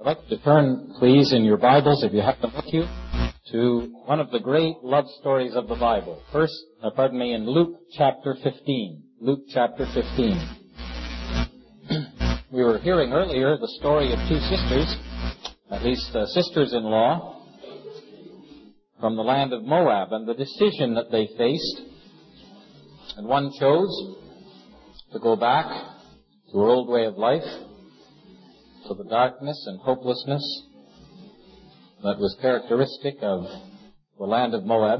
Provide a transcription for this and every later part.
I'd like to turn, please, in your Bibles, if you have them with you, to one of the great love stories of the Bible. In Luke chapter 15. Luke chapter 15. We were hearing earlier the story of two sisters, at least sisters-in-law, from the land of Moab, and the decision that they faced. And one chose to go back to her old way of life, to the darkness and hopelessness that was characteristic of the land of Moab.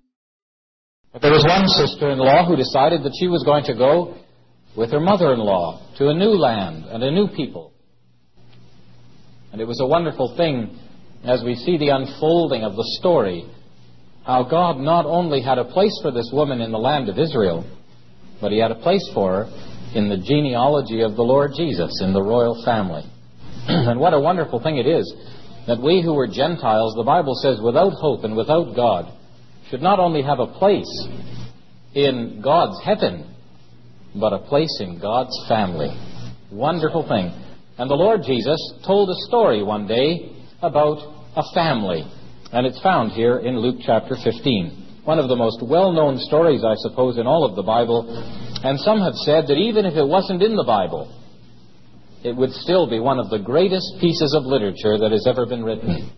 But there was one sister-in-law who decided that she was going to go with her mother-in-law to a new land and a new people. And it was a wonderful thing as we see the unfolding of the story, how God not only had a place for this woman in the land of Israel, but He had a place for her in the genealogy of the Lord Jesus, in the royal family. And what a wonderful thing it is that we who were Gentiles, the Bible says, without hope and without God, should not only have a place in God's heaven, but a place in God's family. Wonderful thing. And the Lord Jesus told a story one day about a family. And it's found here in Luke chapter 15. One of the most well-known stories, I suppose, in all of the Bible. And some have said that even if it wasn't in the Bible, it would still be one of the greatest pieces of literature that has ever been written.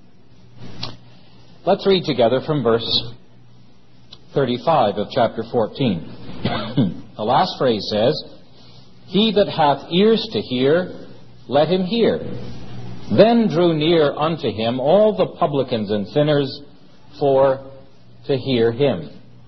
Let's read together from verse 35 of chapter 14. The last phrase says, "He that hath ears to hear, let him hear. Then drew near unto him all the publicans and sinners for to hear him.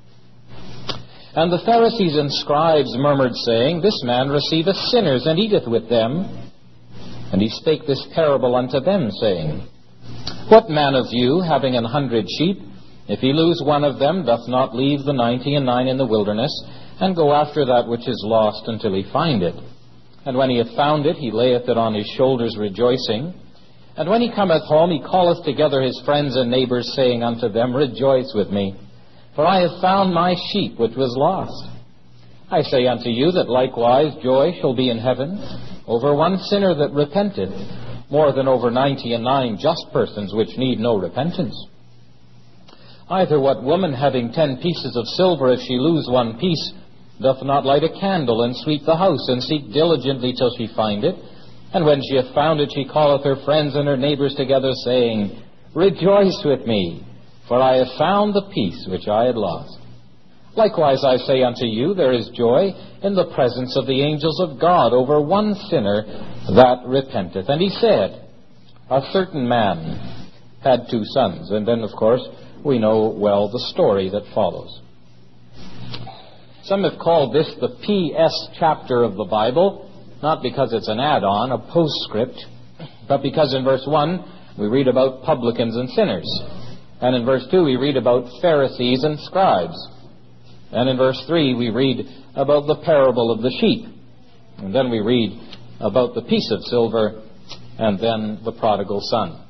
And the Pharisees and scribes murmured, saying, This man receiveth sinners, and eateth with them. And he spake this parable unto them, saying, What man of you, having 100 sheep, if he lose one of them, doth not leave the 99 in the wilderness, and go after that which is lost until he find it? And when he hath found it, he layeth it on his shoulders, rejoicing. And when he cometh home, he calleth together his friends and neighbors, saying unto them, Rejoice with me, for I have found my sheep which was lost. I say unto you that likewise joy shall be in heaven over one sinner that repenteth, more than over 99 just persons which need no repentance. Either what woman having 10 pieces of silver, if she lose one piece, doth not light a candle, and sweep the house, and seek diligently till she find it? And when she hath found it, she calleth her friends and her neighbors together, saying, Rejoice with me, for I have found the piece which I had lost. Likewise I say unto you, there is joy in the presence of the angels of God over one sinner that repenteth. And he said, A certain man had 2 sons. And then, of course, we know well the story that follows. Some have called this the P.S. chapter of the Bible, not because it's an add-on, a postscript, but because in verse 1 we read about publicans and sinners. And in verse 2 we read about Pharisees and scribes. And in verse 3 we read about the parable of the sheep. And then we read about the piece of silver, and then the prodigal son.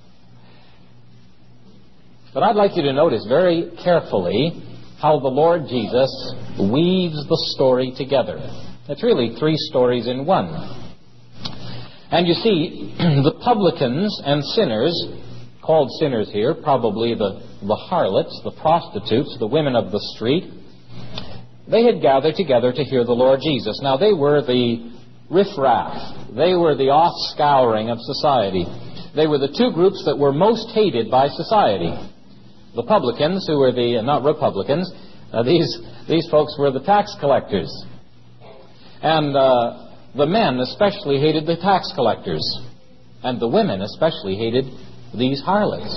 But I'd like you to notice very carefully how the Lord Jesus weaves the story together. It's really 3 stories in one. And you see, the publicans and sinners, called sinners here, probably the harlots, the prostitutes, the women of the street, they had gathered together to hear the Lord Jesus. Now, they were the riffraff. They were the offscouring of society. They were the 2 groups that were most hated by society. The publicans, who were not Republicans, these folks were the tax collectors. And the men especially hated the tax collectors. And the women especially hated these harlots.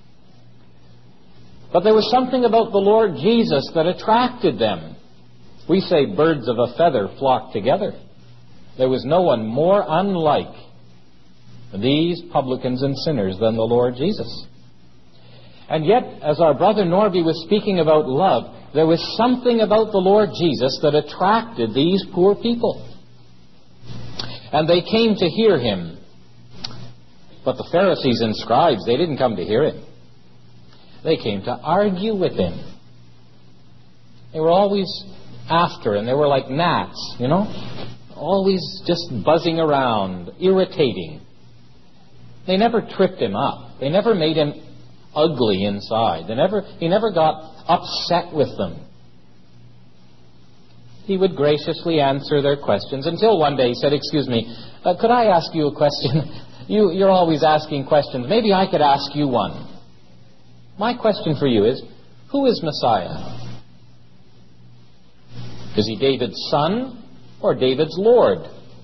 But there was something about the Lord Jesus that attracted them. We say birds of a feather flock together. There was no one more unlike these publicans and sinners than the Lord Jesus. And yet, as our brother Norby was speaking about love, there was something about the Lord Jesus that attracted these poor people. And they came to hear Him. But the Pharisees and scribes, they didn't come to hear Him. They came to argue with Him. They were always after Him. They were like gnats, always just buzzing around, irritating. They never tripped him up. They never made him ugly inside. He never got upset with them. He would graciously answer their questions until one day he said, "Excuse me, could I ask you a question? You're always asking questions. Maybe I could ask you one. My question for you is, who is Messiah? Is he David's son or David's Lord?"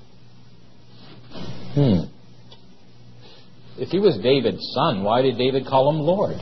If he was David's son, why did David call him Lord?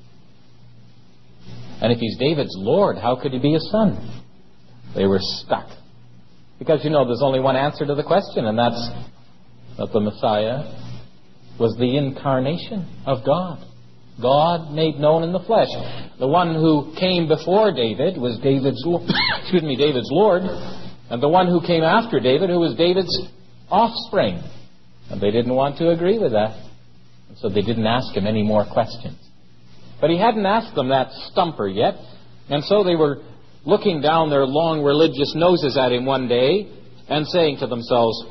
And if he's David's Lord, how could he be his son? They were stuck. Because, there's only one answer to the question, and that's that the Messiah was the incarnation of God. God made known in the flesh. The one who came before David was David's Lord, and the one who came after David, who was David's offspring. And they didn't want to agree with that. And so they didn't ask him any more questions. But he hadn't asked them that stumper yet, and so they were looking down their long religious noses at him one day and saying to themselves,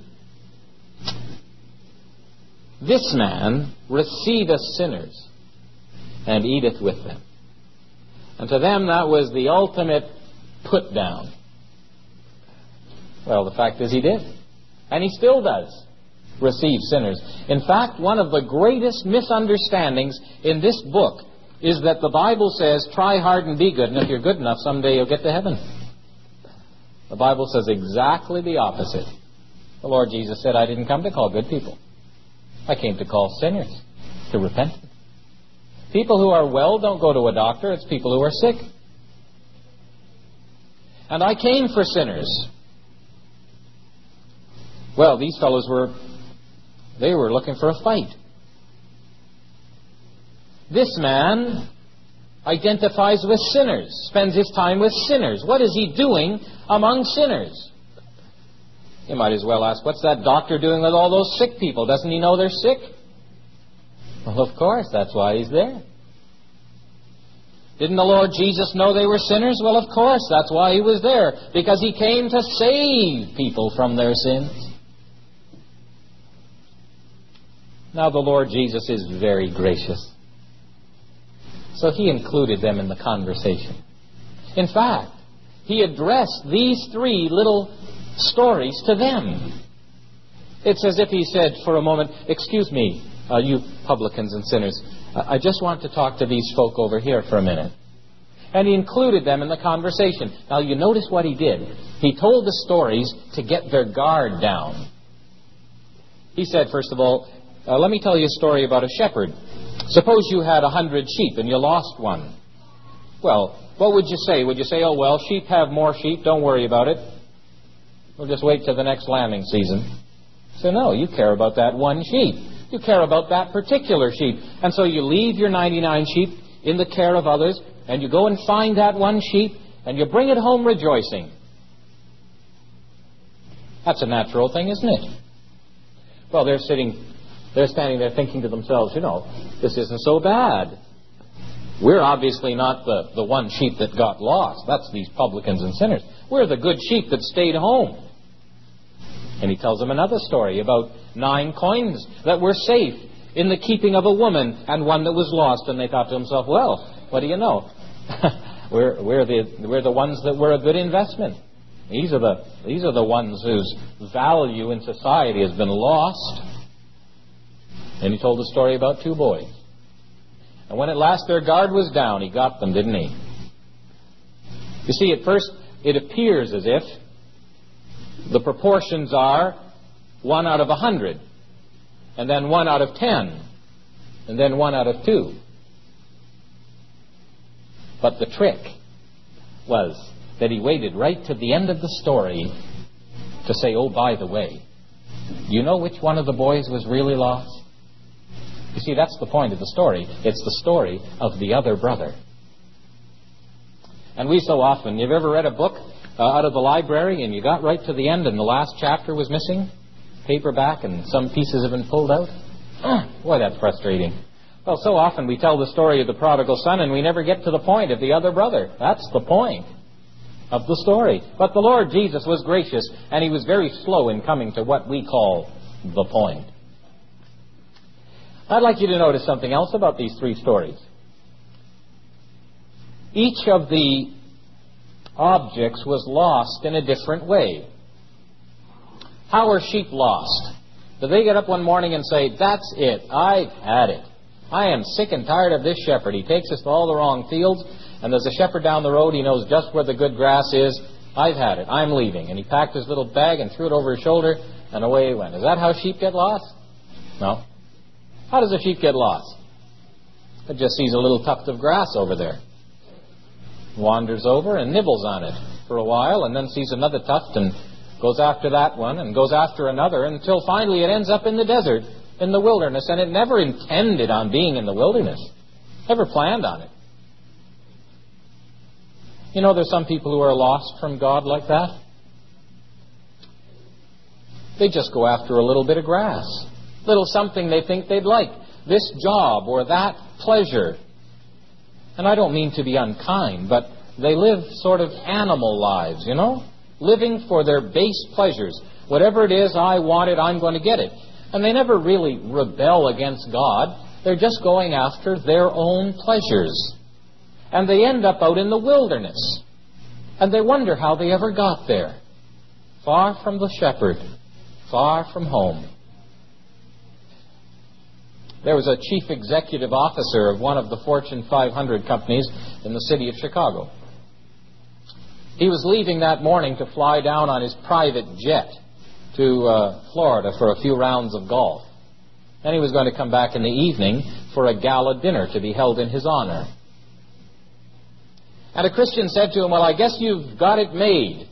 "This man receiveth sinners and eateth with them." And to them that was the ultimate put down. Well, the fact is he did. And he still does receive sinners. In fact, one of the greatest misunderstandings in this book is that the Bible says, try hard and be good, and if you're good enough, someday you'll get to heaven. The Bible says exactly the opposite. The Lord Jesus said, "I didn't come to call good people. I came to call sinners to repentance." People who are well don't go to a doctor. It's people who are sick. "And I came for sinners." Well, these fellows were looking for a fight. This man identifies with sinners, spends his time with sinners. What is he doing among sinners? You might as well ask, what's that doctor doing with all those sick people? Doesn't he know they're sick? Well, of course, that's why he's there. Didn't the Lord Jesus know they were sinners? Well, of course, that's why he was there, because he came to save people from their sins. Now, the Lord Jesus is very gracious. So he included them in the conversation. In fact, he addressed these three little stories to them. It's as if he said for a moment, "Excuse me, you publicans and sinners, I just want to talk to these folk over here for a minute." And he included them in the conversation. Now, you notice what he did. He told the stories to get their guard down. He said, first of all, let me tell you a story about a shepherd. Suppose you had 100 sheep and you lost one. Well, what would you say? Would you say, "Oh, well, sheep have more sheep, don't worry about it. We'll just wait till the next lambing season"? So no, you care about that one sheep. You care about that particular sheep. And so you leave your 99 sheep in the care of others, and you go and find that one sheep, and you bring it home rejoicing. That's a natural thing, isn't it? Well, they're standing there thinking to themselves, this isn't so bad. We're obviously not the one sheep that got lost. That's these publicans and sinners. We're the good sheep that stayed home. And he tells them another story about 9 coins that were safe in the keeping of a woman and one that was lost. And they thought to themselves, well, what do you know? we're the ones that were a good investment. These are the ones whose value in society has been lost. And he told a story about 2 boys. And when at last their guard was down, he got them, didn't he? You see, at first it appears as if the proportions are 1 out of 100, and then 1 out of 10, and then 1 out of 2. But the trick was that he waited right to the end of the story to say, "Oh, by the way, do you know which one of the boys was really lost?" You see, that's the point of the story. It's the story of the other brother. And we so often, you've ever read a book out of the library and you got right to the end and the last chapter was missing? Paperback and some pieces have been pulled out? Boy, that's frustrating. Well, so often we tell the story of the prodigal son and we never get to the point of the other brother. That's the point of the story. But the Lord Jesus was gracious, and he was very slow in coming to what we call the point. I'd like you to notice something else about these three stories. Each of the objects was lost in a different way. How are sheep lost? Do they get up one morning and say, "That's it, I've had it. I am sick and tired of this shepherd. He takes us to all the wrong fields, and there's a shepherd down the road. He knows just where the good grass is. I've had it. I'm leaving." And he packed his little bag and threw it over his shoulder, and away he went. Is that how sheep get lost? No. How does a sheep get lost? It just sees a little tuft of grass over there, wanders over and nibbles on it for a while, and then sees another tuft and goes after that one and goes after another until finally it ends up in the desert, in the wilderness, and it never intended on being in the wilderness, never planned on it. You know, there's some people who are lost from God like that. They just go after a little bit of grass, little something they think they'd like, this job or that pleasure. And I don't mean to be unkind, but they live sort of animal lives, you know, living for their base pleasures. Whatever it is, I want it, I'm going to get it. And they never really rebel against God. They're just going after their own pleasures. And they end up out in the wilderness. And they wonder how they ever got there. Far from the shepherd, far from home. There was a chief executive officer of one of the Fortune 500 companies in the city of Chicago. He was leaving that morning to fly down on his private jet to Florida for a few rounds of golf. Then he was going to come back in the evening for a gala dinner to be held in his honor. And a Christian said to him, "Well, I guess you've got it made."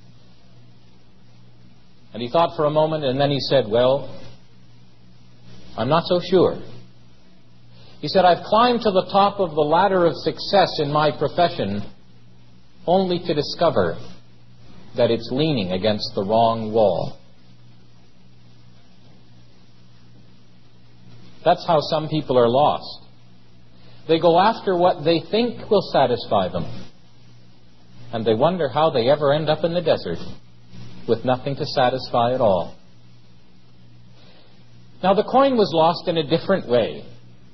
And he thought for a moment, and then he said, "Well, I'm not so sure." He said, "I've climbed to the top of the ladder of success in my profession only to discover that it's leaning against the wrong wall." That's how some people are lost. They go after what they think will satisfy them. And they wonder how they ever end up in the desert with nothing to satisfy at all. Now, the coin was lost in a different way.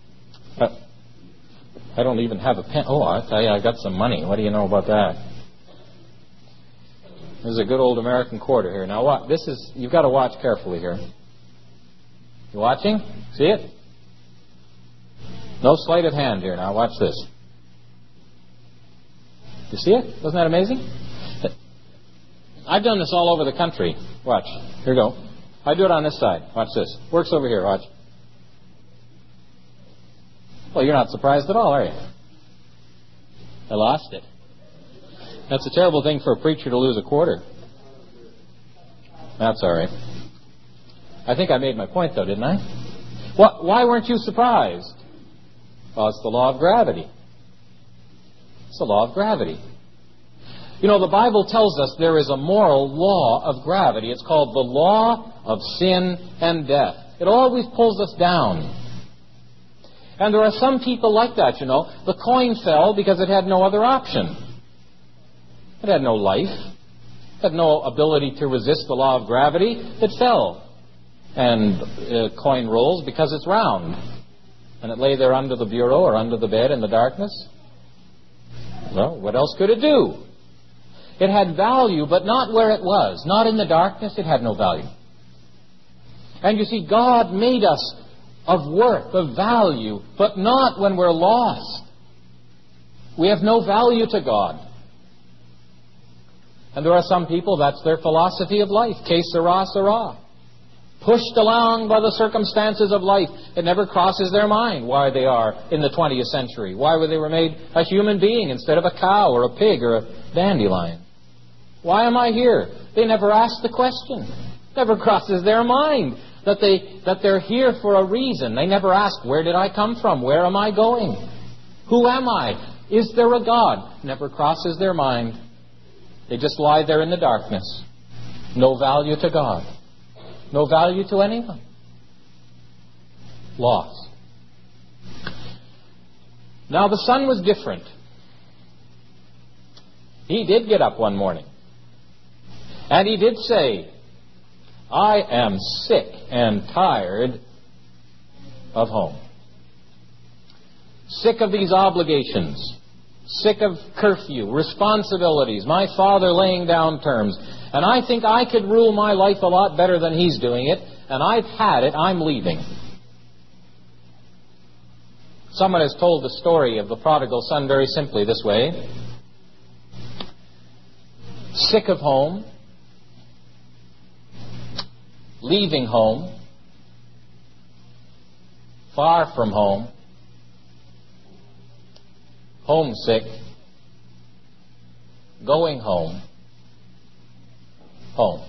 I don't even have a pen. Oh, I'll tell you, I got some money. What do you know about that? This is a good old American quarter here. Now, what? You've got to watch carefully here. You watching? See it? No sleight of hand here. Now, watch this. You see it? Isn't that amazing? I've done this all over the country. Watch. Here we go. I do it on this side. Watch this. Works over here. Watch. Well, you're not surprised at all, are you? I lost it. That's a terrible thing for a preacher to lose a quarter. That's all right. I think I made my point, though, didn't I? Why weren't you surprised? Well, it's the law of gravity. It's the law of gravity. You know, the Bible tells us there is a moral law of gravity. It's called the law of sin and death. It always pulls us down. And there are some people like that, you know. The coin fell because it had no other option. It had no life. It had no ability to resist the law of gravity. It fell. And a coin rolls because it's round. And it lay there under the bureau or under the bed in the darkness. Well, what else could it do? It had value, but not where it was. Not in the darkness. It had no value. And you see, God made us of worth, of value, but not when we're lost. We have no value to God. And there are some people, that's their philosophy of life. Que sera, sera. Pushed along by the circumstances of life. It never crosses their mind why they are in the 20th century. Why they were made a human being instead of a cow or a pig or a dandelion. Why am I here? They never ask the question. Never crosses their mind that they're here for a reason. They never ask, where did I come from? Where am I going? Who am I? Is there a God? Never crosses their mind. They just lie there in the darkness. No value to God. No value to anyone. Lost. Now the son was different. He did get up one morning. And he did say, I am sick and tired of home. Sick of these obligations. Sick of curfew, responsibilities, my father laying down terms. And I think I could rule my life a lot better than he's doing it, and I've had it, I'm leaving. Someone has told the story of the prodigal son very simply this way. Sick of home, leaving home, far from home, homesick, going home, home.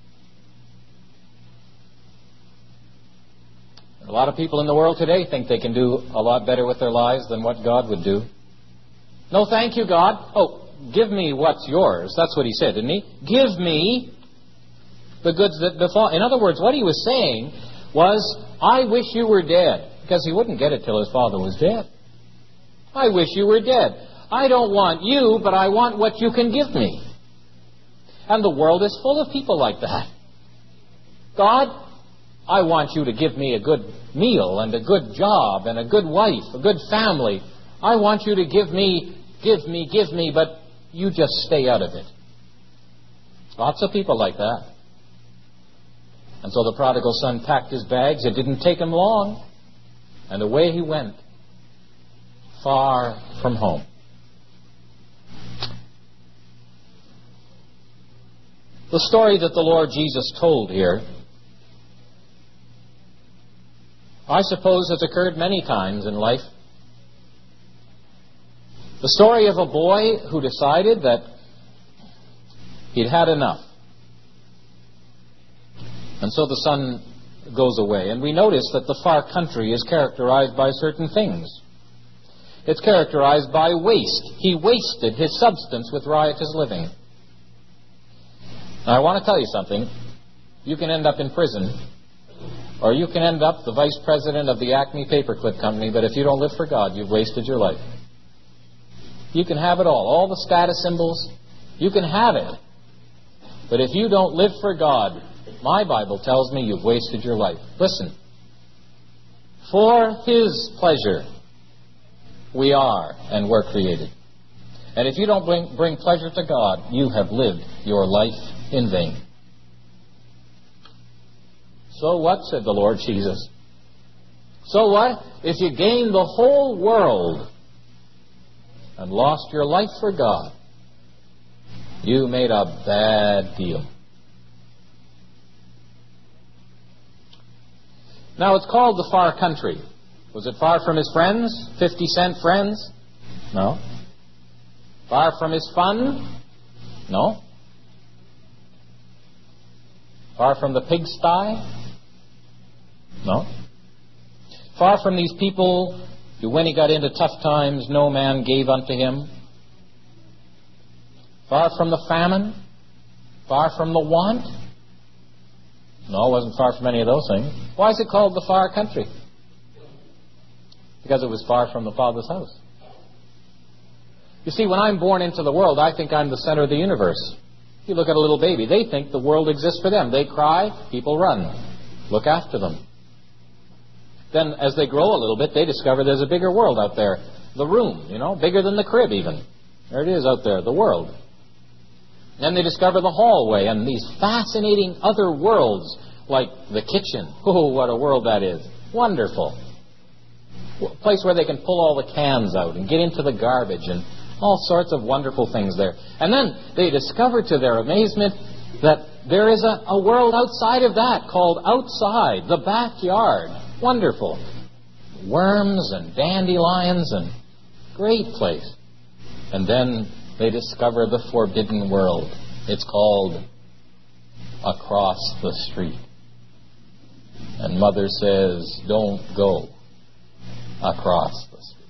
A lot of people in the world today think they can do a lot better with their lives than what God would do. No, thank you, God. Oh, give me what's yours. That's what he said, didn't he? Give me the goods that befall. In other words, what he was saying was, I wish you were dead. Because he wouldn't get it till his father was dead. I wish you were dead. I don't want you, but I want what you can give me. And the world is full of people like that. God, I want you to give me a good meal and a good job and a good wife, a good family. I want you to give me, but you just stay out of it. Lots of people like that. And so the prodigal son packed his bags. It didn't take him long. And away he went, far from home. The story that the Lord Jesus told here, I suppose, has occurred many times in life. The story of a boy who decided that he'd had enough. And so the son goes away. And we notice that the far country is characterized by certain things. It's characterized by waste. He wasted his substance with riotous living. Now, I want to tell you something. You can end up in prison, or you can end up the vice president of the Acme Paperclip Company, but if you don't live for God, you've wasted your life. You can have it all the status symbols. You can have it. But if you don't live for God, my Bible tells me you've wasted your life. Listen. For His pleasure we are and were created. And if you don't bring pleasure to God, you have lived your life in vain. So what, said the Lord Jesus? So what if you gained the whole world and lost your life for God? You made a bad deal. Now, it's called the far country. Was it far from his friends? 50-cent friends? No. Far from his fun? No. Far from the pigsty? No. Far from these people who, when he got into tough times, no man gave unto him? Far from the famine? Far from the want? No, it wasn't far from any of those things. Why is it called the far country? Because it was far from the Father's house. You see, when I'm born into the world, I think I'm the center of the universe. You look at a little baby, they think the world exists for them. They cry, people run. Look after them. Then, as they grow a little bit, they discover there's a bigger world out there. The room, bigger than the crib even. There it is out there, the world. Then they discover the hallway and these fascinating other worlds, like the kitchen. Oh, what a world that is. Wonderful. A place where they can pull all the cans out and get into the garbage and all sorts of wonderful things there. And then they discover to their amazement that there is a world outside of that called outside, the backyard. Wonderful. Worms and dandelions and great place. And then they discover the forbidden world. It's called across the street. And Mother says, don't go across the street.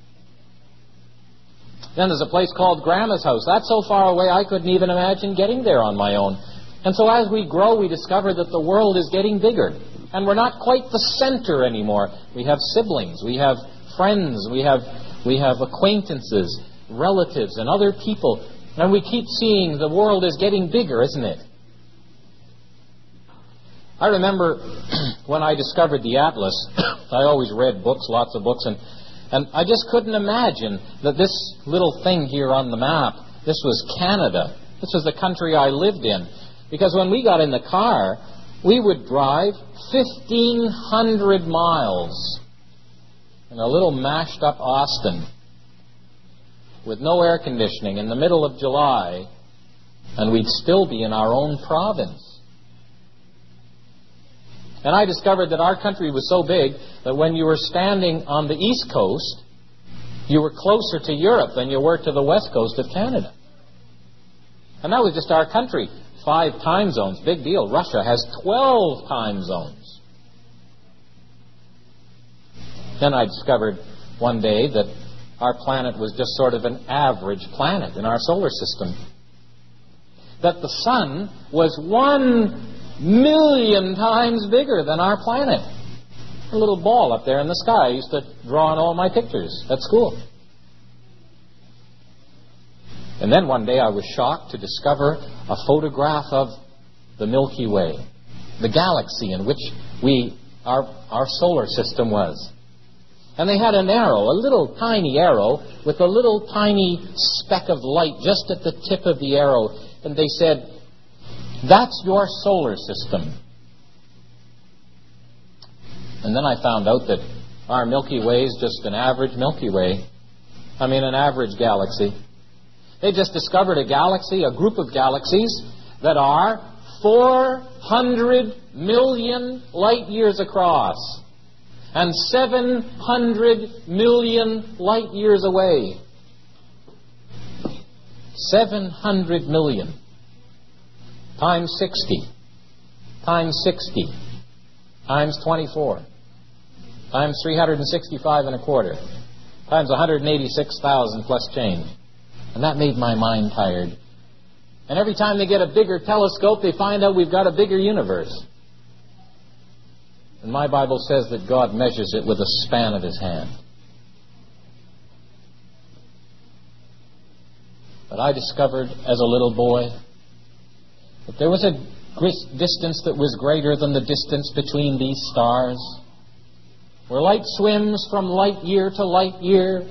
Then there's a place called Grandma's house. That's so far away I couldn't even imagine getting there on my own. And so as we grow, we discover that the world is getting bigger. And we're not quite the center anymore. We have siblings, we have friends, we have acquaintances, relatives, and other people. And we keep seeing the world is getting bigger, isn't it? I remember when I discovered the atlas, I always read books, lots of books, and I just couldn't imagine that this little thing here on the map, this was Canada. This was the country I lived in. Because when we got in the car, we would drive 1,500 miles in a little mashed up Austin with no air conditioning in the middle of July, and we'd still be in our own province. And I discovered that our country was so big that when you were standing on the east coast, you were closer to Europe than you were to the west coast of Canada. And that was just our country. 5 time zones, big deal. Russia has 12 time zones. Then I discovered one day that our planet was just sort of an average planet in our solar system. That the sun was 1,000,000 times bigger than our planet. A little ball up there in the sky. I used to draw on all my pictures at school. And then one day I was shocked to discover a photograph of the Milky Way, the galaxy in which our solar system was. And they had an arrow, a little tiny arrow, with a little tiny speck of light just at the tip of the arrow. And they said, "That's your solar system." And then I found out that our Milky Way is just an average Milky Way. An average galaxy. They just discovered a galaxy, a group of galaxies, that are 400 million light years across and 700 million light years away. 700 million times 60 times 60 times 24 times 365 and a quarter times 186,000 plus change. And that made my mind tired. And every time they get a bigger telescope, they find out we've got a bigger universe. And my Bible says that God measures it with a span of His hand. But I discovered as a little boy that there was a distance that was greater than the distance between these stars, where light swims from light year to light year.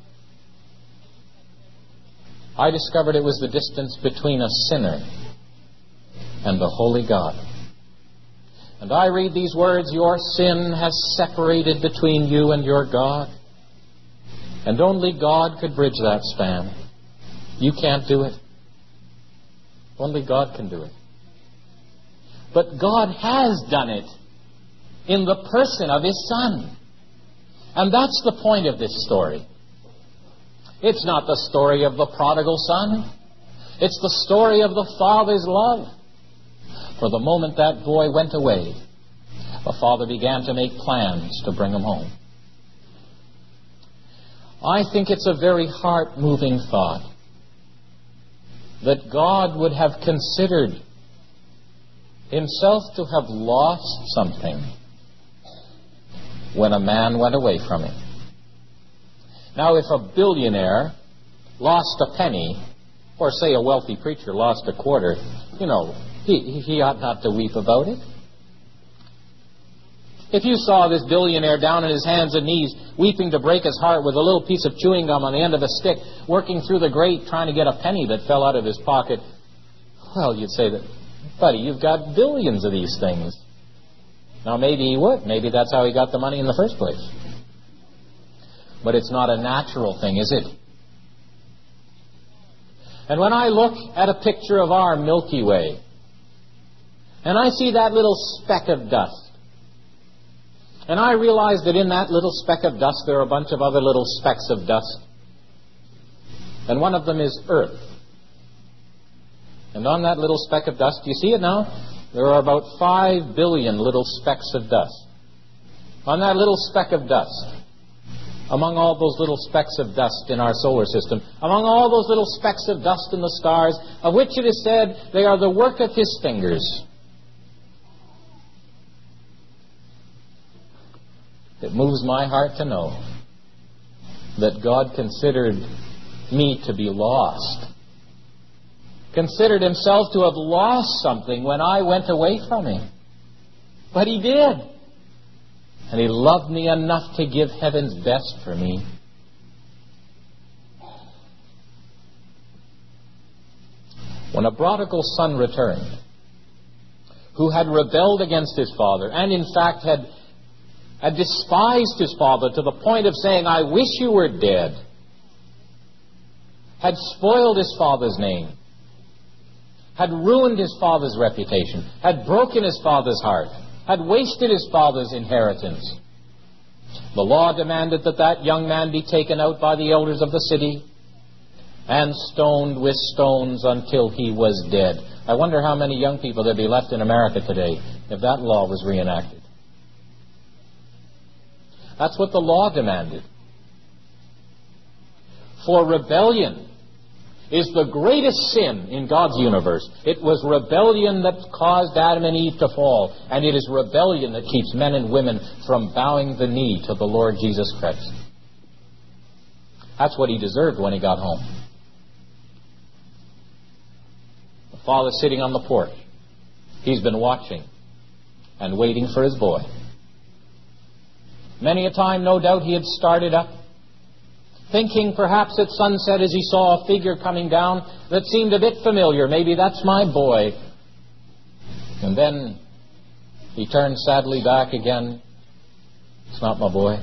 I discovered it was the distance between a sinner and the holy God. And I read these words, "Your sin has separated between you and your God." And only God could bridge that span. You can't do it. Only God can do it. But God has done it in the person of His Son. And that's the point of this story. It's not the story of the prodigal son. It's the story of the Father's love. For the moment that boy went away, the Father began to make plans to bring him home. I think it's a very heart-moving thought that God would have considered Himself to have lost something when a man went away from Him. Now, if a billionaire lost a penny, or say a wealthy preacher lost a quarter, he ought not to weep about it. If you saw this billionaire down on his hands and knees, weeping to break his heart with a little piece of chewing gum on the end of a stick, working through the grate trying to get a penny that fell out of his pocket, well, you'd say that, buddy, you've got billions of these things. Now, maybe he would. Maybe that's how he got the money in the first place. But it's not a natural thing, is it? And when I look at a picture of our Milky Way, and I see that little speck of dust, and I realize that in that little speck of dust there are a bunch of other little specks of dust, and one of them is Earth. And on that little speck of dust, do you see it now? There are about 5 billion little specks of dust. On that little speck of dust, among all those little specks of dust in our solar system, among all those little specks of dust in the stars, of which it is said they are the work of His fingers. It moves my heart to know that God considered me to be lost, considered Himself to have lost something when I went away from Him. But He did. And He loved me enough to give heaven's best for me. When a prodigal son returned, who had rebelled against his father, and in fact had despised his father to the point of saying, I wish you were dead, had spoiled his father's name, had ruined his father's reputation, had broken his father's heart, had wasted his father's inheritance. The law demanded that that young man be taken out by the elders of the city and stoned with stones until he was dead. I wonder how many young people there'd be left in America today if that law was reenacted. That's what the law demanded. For rebellion is the greatest sin in God's universe. It was rebellion that caused Adam and Eve to fall, and it is rebellion that keeps men and women from bowing the knee to the Lord Jesus Christ. That's what he deserved when he got home. The father sitting on the porch. He's been watching and waiting for his boy. Many a time, no doubt, he had started up, thinking perhaps at sunset as he saw a figure coming down that seemed a bit familiar. Maybe that's my boy. And then he turned sadly back again. It's not my boy.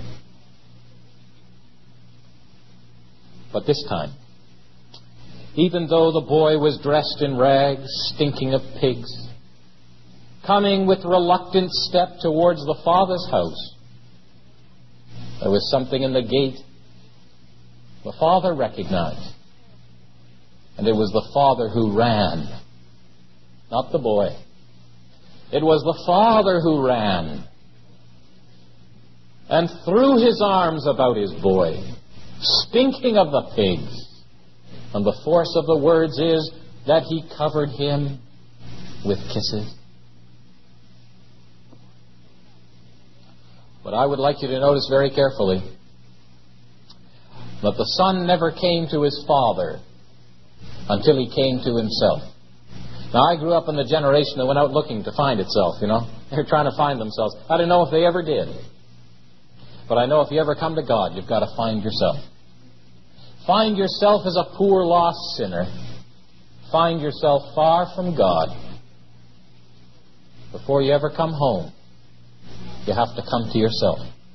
But this time, even though the boy was dressed in rags, stinking of pigs, coming with reluctant step towards the father's house, there was something in the gate the father recognized. And it was the father who ran, not the boy. It was the father who ran and threw his arms about his boy, stinking of the pigs. And the force of the words is that he covered him with kisses. But I would like you to notice very carefully that the son never came to his father until he came to himself. Now, I grew up in the generation that went out looking to find itself, you know. They were trying to find themselves. I don't know if they ever did. But I know if you ever come to God, you've got to find yourself. Find yourself as a poor, lost sinner. Find yourself far from God. Before you ever come home, you have to come to yourself.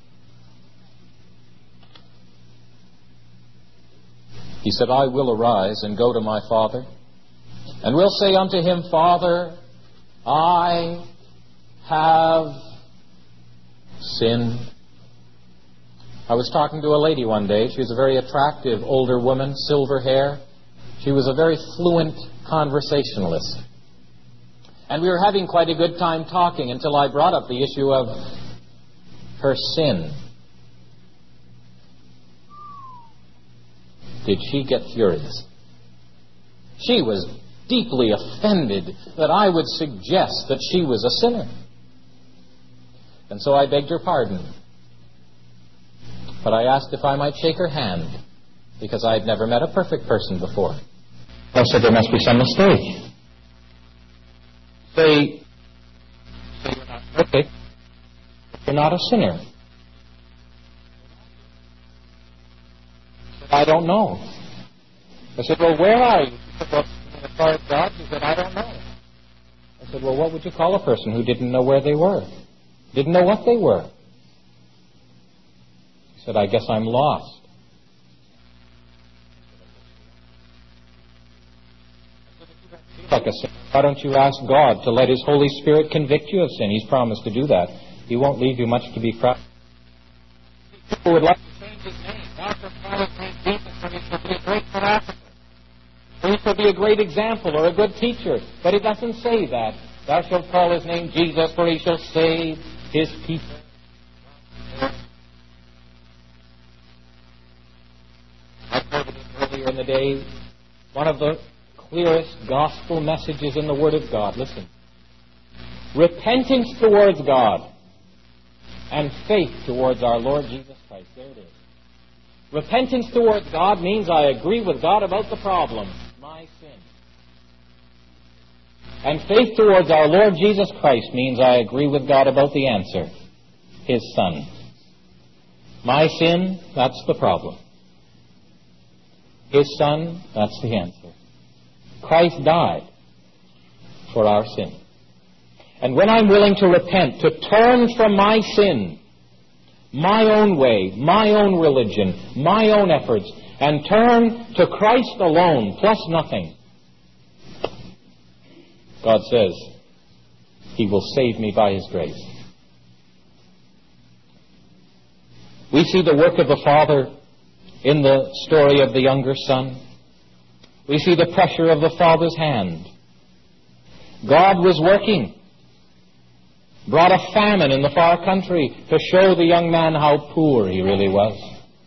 He said, I will arise and go to my father, and will say unto him, Father, I have sinned. I was talking to a lady one day. She was a very attractive older woman, silver hair. She was a very fluent conversationalist. And we were having quite a good time talking until I brought up the issue of her sin. Did she get furious? She was deeply offended that I would suggest that she was a sinner. And so I begged her pardon. But I asked if I might shake her hand, because I had never met a perfect person before. I said, there must be some mistake. Say you're not perfect. You're not a sinner. I don't know. I said, well, where are you? She said, well, as far as God, she said, I don't know. I said, well, what would you call a person who didn't know where they were? Didn't know what they were? She said, I guess I'm lost. Like a sin. Why don't you ask God to let His Holy Spirit convict you of sin? He's promised to do that. He won't leave you much to be proud. People would like to change his name. Now from Father's name Jesus, and he shall be a great philosopher. Or he shall be a great example or a good teacher. But it doesn't say that. Thou shalt call his name Jesus, for he shall save his people. I quoted it earlier in the day. One of the clearest gospel messages in the Word of God. Listen. Repentance towards God and faith towards our Lord Jesus Christ. There it is. Repentance towards God means I agree with God about the problem, my sin. And faith towards our Lord Jesus Christ means I agree with God about the answer, His Son. My sin, that's the problem. His Son, that's the answer. Christ died for our sin. And when I'm willing to repent, to turn from my sin, my own way, my own religion, my own efforts, and turn to Christ alone, plus nothing, God says He will save me by His grace. We see the work of the Father in the story of the younger son. We see the pressure of the Father's hand. God was working. Brought a famine in the far country to show the young man how poor he really was.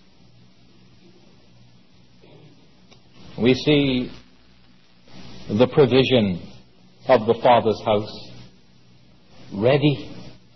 We see the provision of the Father's house ready.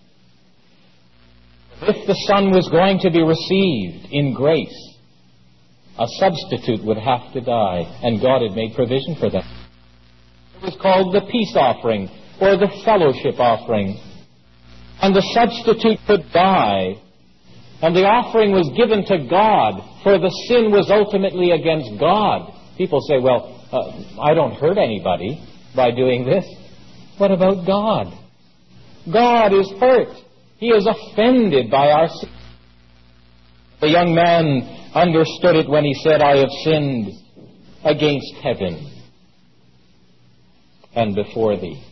If the Son was going to be received in grace, a substitute would have to die, and God had made provision for that. It was called the peace offering or the fellowship offering. And the substitute could die, and the offering was given to God, for the sin was ultimately against God. People say, well, I don't hurt anybody by doing this. What about God? God is hurt. He is offended by our sin. The young man understood it when he said, I have sinned against heaven and before thee.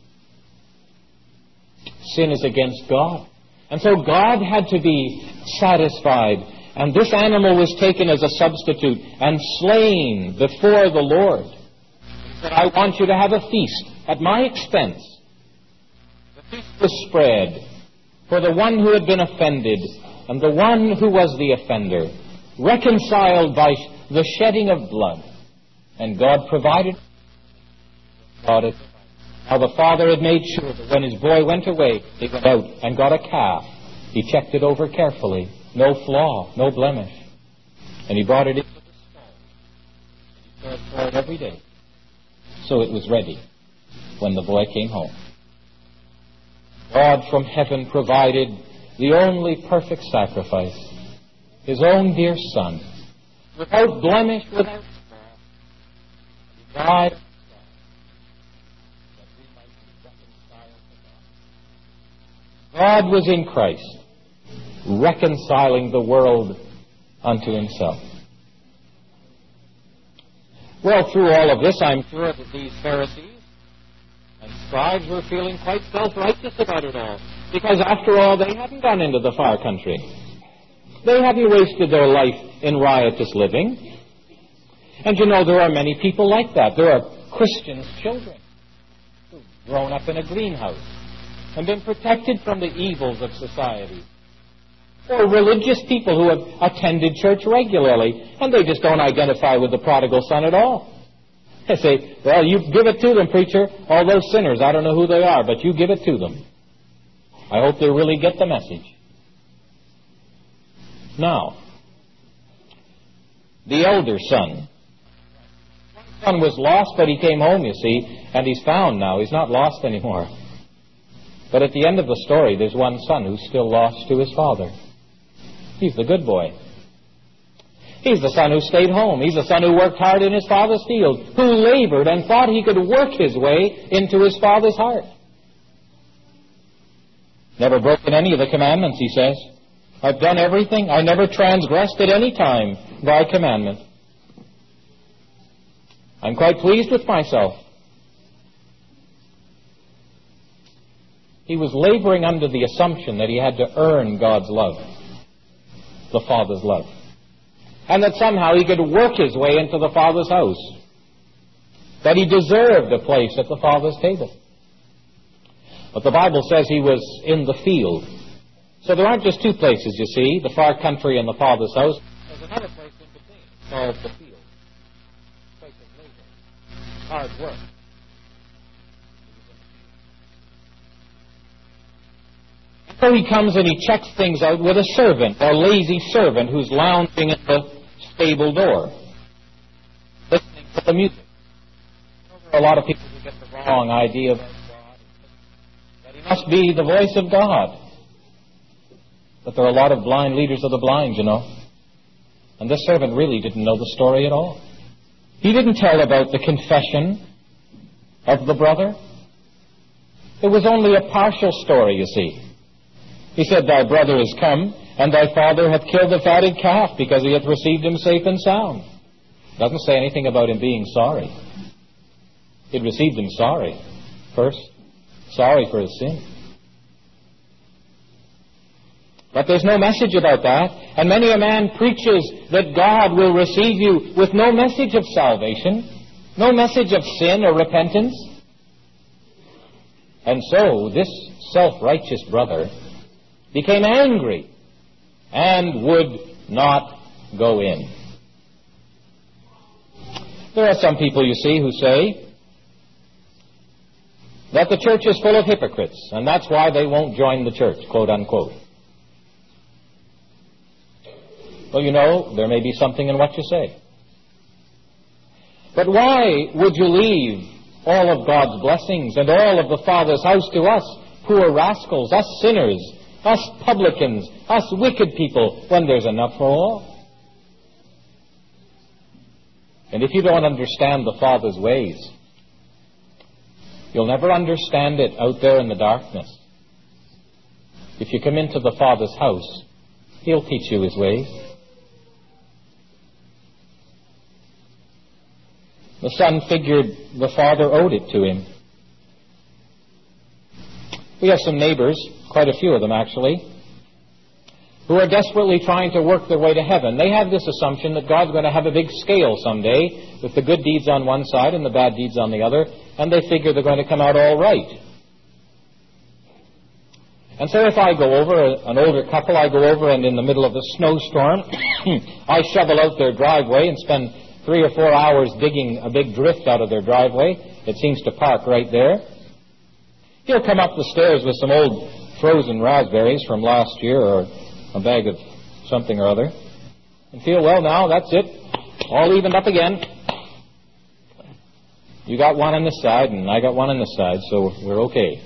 Sin is against God. And so God had to be satisfied. And this animal was taken as a substitute and slain before the Lord. He said, I want you to have a feast at my expense. The feast was spread for the one who had been offended and the one who was the offender, reconciled by the shedding of blood. And God provided. Now the father had made sure that when his boy went away, he went out and got a calf. He checked it over carefully. No flaw, no blemish. And he brought it into the stall. He cared for it every day. So it was ready when the boy came home. God from heaven provided the only perfect sacrifice, His own dear Son, without blemish, without flaw. He died. God was in Christ, reconciling the world unto Himself. Well, through all of this, I'm sure that these Pharisees and scribes were feeling quite self-righteous about it all, because after all, they hadn't gone into the far country. They hadn't wasted their life in riotous living. And you know, there are many people like that. There are Christians' children who've grown up in a greenhouse and been protected from the evils of society. Or religious people who have attended church regularly, and they just don't identify with the prodigal son at all. They say, well, you give it to them, preacher. All those sinners, I don't know who they are, but you give it to them. I hope they really get the message. Now, the elder son. One son was lost, but he came home, you see, and he's found now. He's not lost anymore. But at the end of the story, there's one son who's still lost to his father. He's the good boy. He's the son who stayed home. He's the son who worked hard in his father's field, who labored and thought he could work his way into his father's heart. Never broken any of the commandments, he says. I've done everything. I never transgressed at any time thy commandment. I'm quite pleased with myself. He was laboring under the assumption that he had to earn God's love, the Father's love, and that somehow he could work his way into the Father's house, that he deserved a place at the Father's table. But the Bible says he was in the field. So there aren't just two places, you see, the far country and the Father's house. There's another place in between called the field, a place of labor, hard work. So he comes and he checks things out with a servant, a lazy servant who's lounging at the stable door, listening to the music. There are a lot of people who get the wrong wrong idea of God. That he must be the voice of God. But there are a lot of blind leaders of the blind, you know. And this servant really didn't know the story at all. He didn't tell about the confession of the brother. It was only a partial story, you see. He said, "Thy brother is come, and thy father hath killed the fatted calf, because he hath received him safe and sound." Doesn't say anything about him being sorry. He'd received him sorry first. Sorry for his sin. But there's no message about that. And many a man preaches that God will receive you with no message of salvation, no message of sin or repentance. And so this self-righteous brother became angry and would not go in. There are some people, you see, who say that the church is full of hypocrites, and that's why they won't join the church, quote unquote. Well, you know, there may be something in what you say. But why would you leave all of God's blessings and all of the Father's house to us, poor rascals, us sinners, us publicans, us wicked people, when there's enough for all? And if you don't understand the Father's ways, you'll never understand it out there in the darkness. If you come into the Father's house, He'll teach you His ways. The son figured the father owed it to him. We have some neighbors, quite a few of them actually, who are desperately trying to work their way to heaven. They have this assumption that God's going to have a big scale someday with the good deeds on one side and the bad deeds on the other, and they figure they're going to come out all right. And so if I go over, an older couple, I go over and in the middle of a snowstorm, I shovel out their driveway and spend 3 or 4 hours digging a big drift out of their driveway. It seems to park right there. He'll come up the stairs with some old frozen raspberries from last year or a bag of something or other and feel, well, now that's it. All evened up again. You got one on this side and I got one on this side, so we're okay.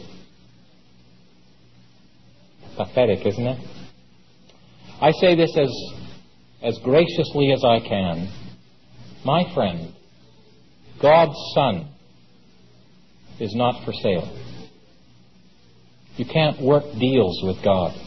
Pathetic, isn't it? I say this as graciously as I can. My friend, God's Son is not for sale. You can't work deals with God.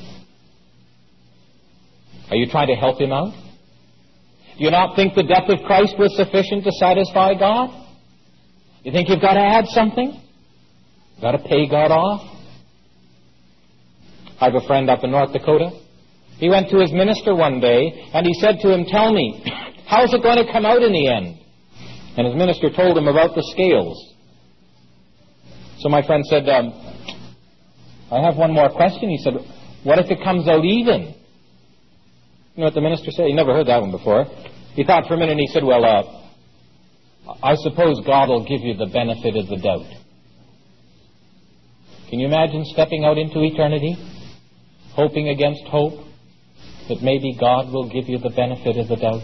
Are you trying to help Him out? Do you not think the death of Christ was sufficient to satisfy God? You think you've got to add something? You've got to pay God off? I have a friend up in North Dakota. He went to his minister one day and he said to him, "Tell me, how's it going to come out in the end?" And his minister told him about the scales. So my friend said, "I have one more question." He said, "What if it comes out even?" You know what the minister said? He never heard that one before. He thought for a minute and he said, "Well, I suppose God will give you the benefit of the doubt." Can you imagine stepping out into eternity, hoping against hope that maybe God will give you the benefit of the doubt?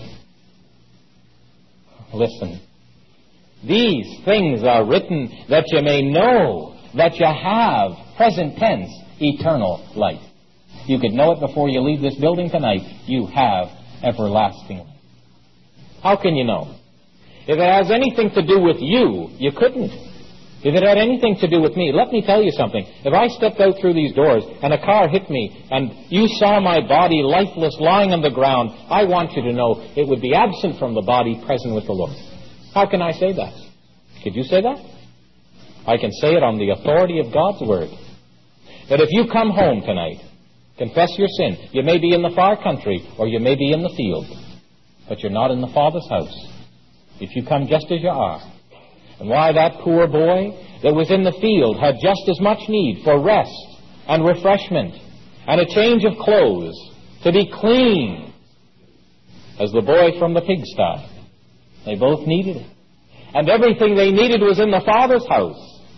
Listen, these things are written that you may know that you have, present tense, eternal life. You could know it before you leave this building tonight. You have everlasting life. How can you know? If it has anything to do with you, you couldn't. If it had anything to do with me, let me tell you something. If I stepped out through these doors and a car hit me and you saw my body lifeless lying on the ground, I want you to know it would be absent from the body, present with the Lord. How can I say that? Could you say that? I can say it on the authority of God's Word. That if you come home tonight, confess your sin, you may be in the far country or you may be in the field, but you're not in the Father's house. If you come just as you are, and why, that poor boy that was in the field had just as much need for rest and refreshment and a change of clothes to be clean as the boy from the pigsty. They both needed it. And everything they needed was in the Father's house.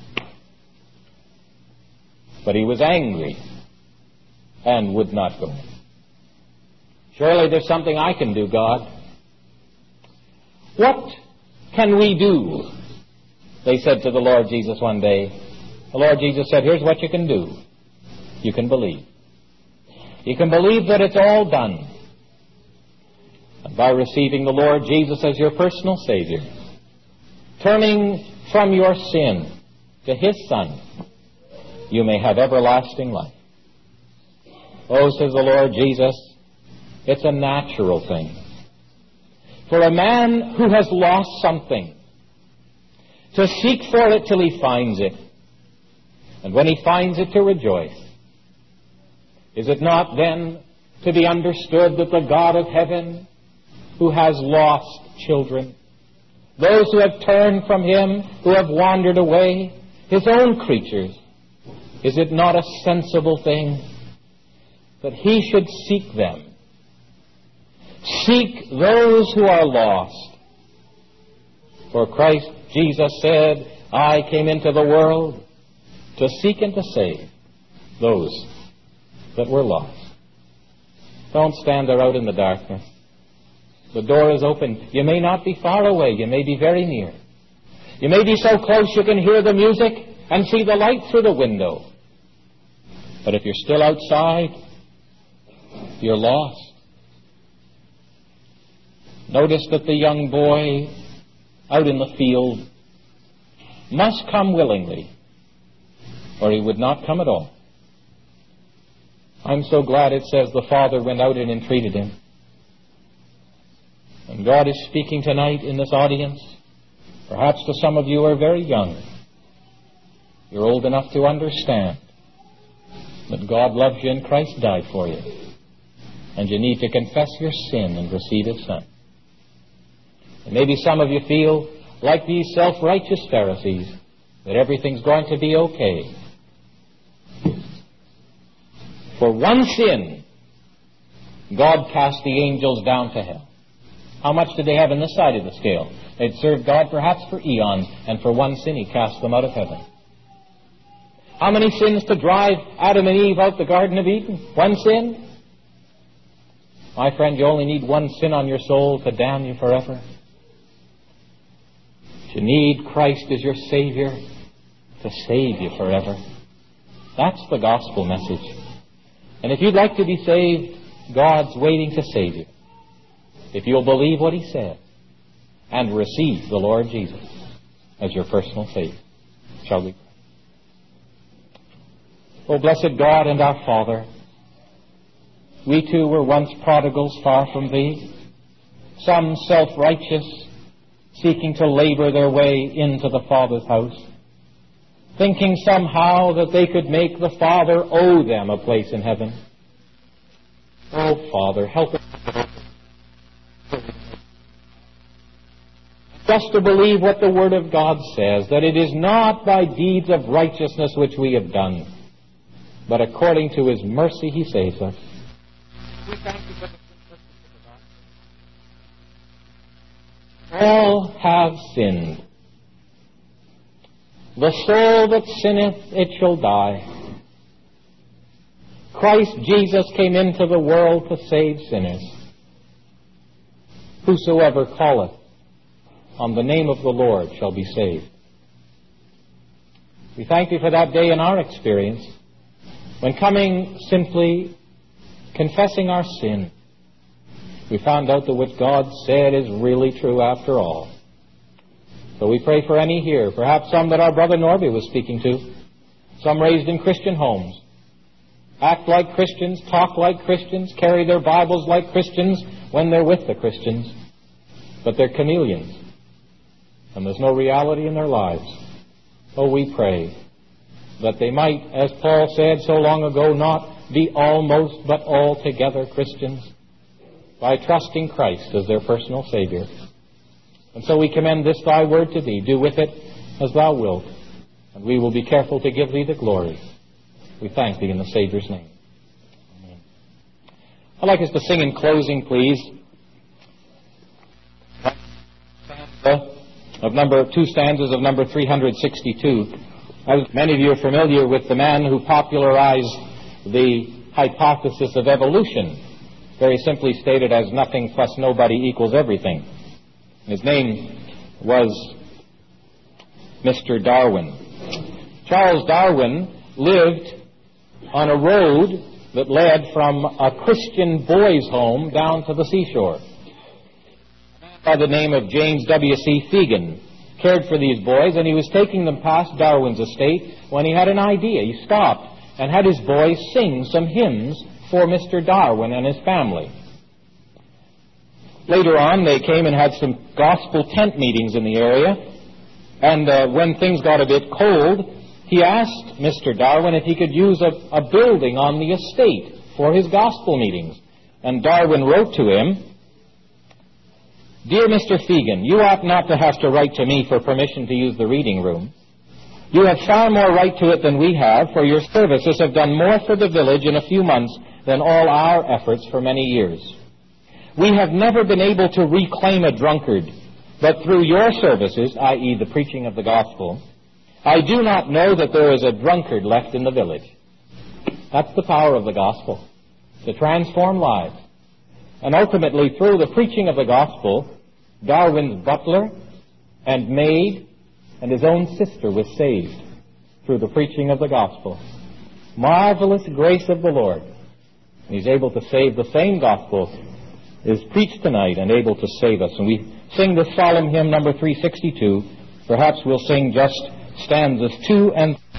But he was angry and would not go. Surely there's something I can do, God. What can we do They said to the Lord Jesus one day, the Lord Jesus said, here's what you can do. You can believe. You can believe that it's all done. And by receiving the Lord Jesus as your personal Savior, turning from your sin to His Son, you may have everlasting life. Oh, says the Lord Jesus, it's a natural thing for a man who has lost something to seek for it till he finds it, and when he finds it to rejoice. Is it not then to be understood that the God of heaven, who has lost children, those who have turned from Him, who have wandered away, His own creatures, is it not a sensible thing that He should seek them? Seek those who are lost. For Christ Jesus said, I came into the world to seek and to save those that were lost. Don't stand there out in the darkness. The door is open. You may not be far away. You may be very near. You may be so close you can hear the music and see the light through the window. But if you're still outside, you're lost. Notice that the young boy out in the field must come willingly, or he would not come at all. I'm so glad it says the father went out and entreated him. And God is speaking tonight in this audience. Perhaps to some of you who are very young. You're old enough to understand that God loves you and Christ died for you. And you need to confess your sin and receive His Son. And maybe some of you feel like these self-righteous Pharisees, that everything's going to be okay. For one sin, God cast the angels down to hell. How much did they have on this side of the scale? They'd served God perhaps for eons, and for one sin He cast them out of heaven. How many sins to drive Adam and Eve out the Garden of Eden? One sin? My friend, you only need one sin on your soul to damn you forever. You need Christ as your Savior to save you forever. That's the gospel message. And if you'd like to be saved, God's waiting to save you. If you'll believe what He said and receive the Lord Jesus as your personal Savior. Shall we pray? Oh, blessed God and our Father, we too were once prodigals far from Thee, some self-righteous, seeking to labor their way into the Father's house, thinking somehow that they could make the Father owe them a place in heaven. Oh, Father, help us just to believe what the Word of God says, that it is not by deeds of righteousness which we have done, but according to His mercy He saves us. We thank You for the simplicity of the gospel. All have sinned. The soul that sinneth, it shall die. Christ Jesus came into the world to save sinners. Whosoever calleth on the name of the Lord shall be saved. We thank Thee for that day in our experience, when coming simply confessing our sin, we found out that what God said is really true after all. So we pray for any here, perhaps some that our brother Norby was speaking to, some raised in Christian homes, act like Christians, talk like Christians, carry their Bibles like Christians when they're with the Christians, but they're chameleons, and there's no reality in their lives. Oh, we pray that they might, as Paul said so long ago, not be almost but altogether Christians, by trusting Christ as their personal Savior. And so we commend this Thy word to Thee. Do with it as Thou wilt, and we will be careful to give Thee the glory. We thank Thee in the Savior's name. Amen. I'd like us to sing in closing, please, two stanzas of number 362. As many of you are familiar with the man who popularized the hypothesis of evolution, very simply stated as nothing plus nobody equals everything. His name was Mr. Darwin. Charles Darwin lived on a road that led from a Christian boys' home down to the seashore. By the name of James W.C. Fegan cared for these boys, and he was taking them past Darwin's estate when he had an idea. He stopped and had his boys sing some hymns for Mr. Darwin and his family. Later on, they came and had some gospel tent meetings in the area, and when things got a bit cold, he asked Mr. Darwin if he could use a building on the estate for his gospel meetings. And Darwin wrote to him, "Dear Mr. Fegan, you ought not to have to write to me for permission to use the reading room. You have far more right to it than we have, for your services have done more for the village in a few months than all our efforts for many years. We have never been able to reclaim a drunkard, but through your services, i.e. the preaching of the gospel, I do not know that there is a drunkard left in the village." That's the power of the gospel, to transform lives. And ultimately, through the preaching of the gospel, Darwin's butler and maid and his own sister was saved through the preaching of the gospel. Marvelous grace of the Lord. He's able to save. The same gospel is preached tonight and able to save us. And we sing this solemn hymn, number 362. Perhaps we'll sing just stanzas 2 and